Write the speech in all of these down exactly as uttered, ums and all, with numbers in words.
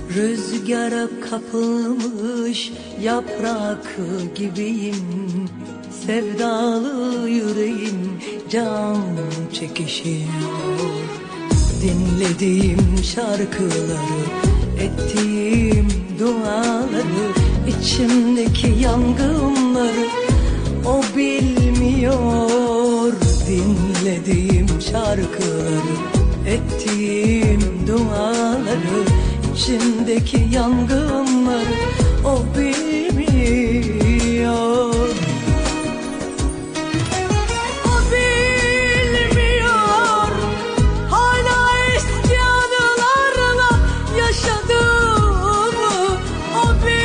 Rüzgara kapılmış yaprak gibiyim. Sevdalı yüreğim can çekişiyor. Dinlediğim şarkıları, ettiğim duaları, içimdeki yangınları o bilmiyor. Dinlediğim şarkıları, ettiğim duaları, içimdeki yangınları o bilmiyor. O bilmiyor. Hala eski anılarla yaşadığımı o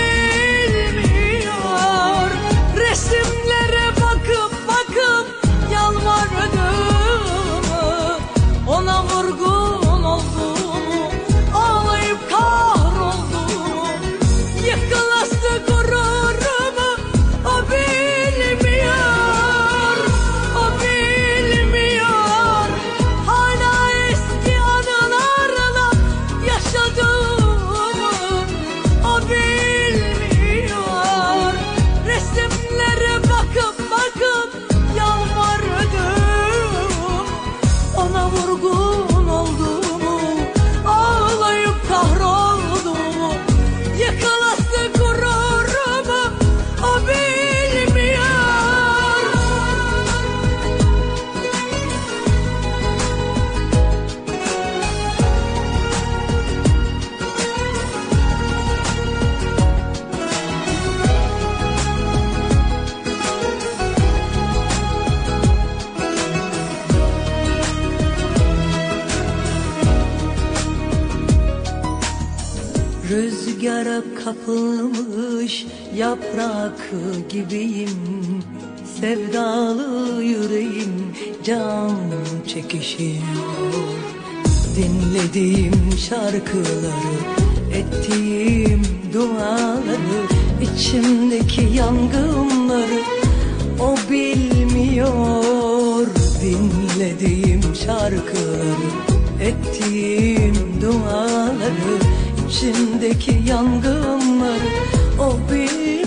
bilmiyor. Resimlere bakıp bakıp yalvardığımı, ona vurgun olduğumu, ağlayıp kahrolduğumu, yıkılası gururumu o bilmiyor. O bilmiyor. Hala eski anılarla yaşadığımı o bilmiyor. Resimlere bakıp bakıp yalvardım, ona vurgun olduğumu, ağlayıp kahrolduğumu, yıkılası gururumu o bilmiyor. Rüzgara kapılmış yaprak gibiyim. Sevdalı yüreğim can çekişiyor. Dinlediğim şarkıları, ettiğim duaları, içimdeki yangınları o bilmiyor. Dinlediğim şarkıları, ettiğim duaları, İçimdeki yangınları o bilmiyor.